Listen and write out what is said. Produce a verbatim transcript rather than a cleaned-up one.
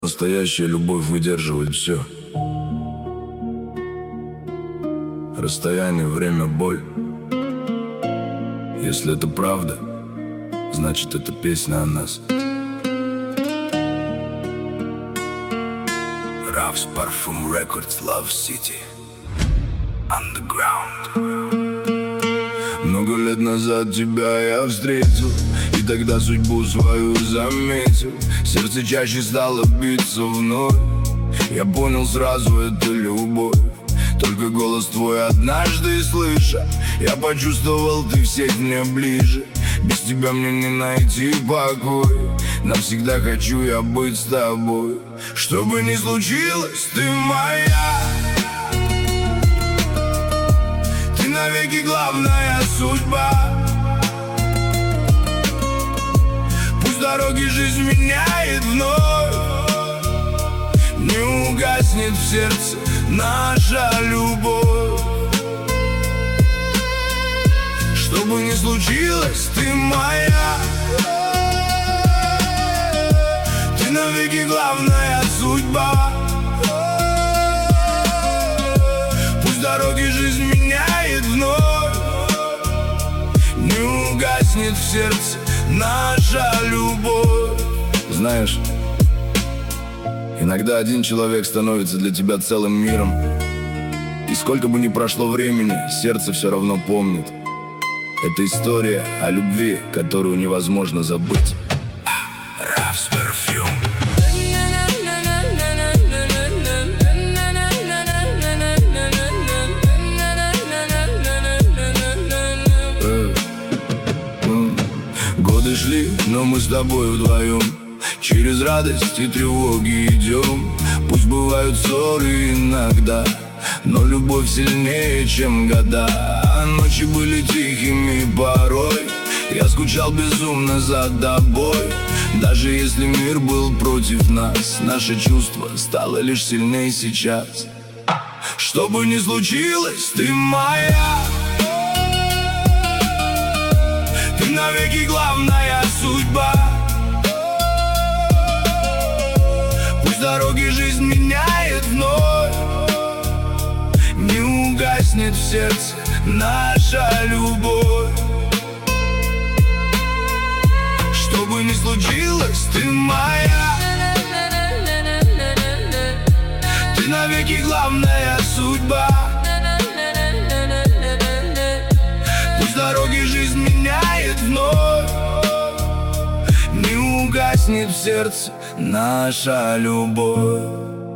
Настоящая любовь выдерживает все. Расстояние, время, боль. Если это правда, значит это песня о нас. Ravs Parfum Records, Love City, Underground. Много лет назад тебя я встретил, и тогда судьбу свою заметил. Сердце чаще стало биться вновь. Я понял сразу, это любовь. Только голос твой однажды слыша, я почувствовал, ты всех мне ближе. Без тебя мне не найти покой. Навсегда хочу я быть с тобой. Что бы ни случилось, ты моя. Ты навеки главная судьба. Пусть дороги жизнь меняет вновь, не угаснет в сердце наша любовь. Что бы ни случилось, ты моя. Ты навеки главная судьба. Пусть дороги жизнь меняет вновь, не угаснет в сердце наша любовь. Знаешь, иногда один человек становится для тебя целым миром. И сколько бы ни прошло времени, сердце все равно помнит. Это история о любви, которую невозможно забыть. Ravs Parfum. Годы шли, но мы с тобой вдвоем через радость и тревоги идем. Пусть бывают ссоры иногда, но любовь сильнее, чем года. А ночи были тихими порой. Я скучал безумно за тобой. Даже если мир был против нас, наше чувство стало лишь сильнее сейчас. Что бы ни случилось, ты моя. Ты навеки главная судьба. Пусть дороги жизнь меняет вновь, не угаснет в сердце наша любовь. Что бы ни случилось, ты моя. Ты навеки главная судьба. Пусть дороги жизнь меняет вновь, не угаснет в сердце наша любовь.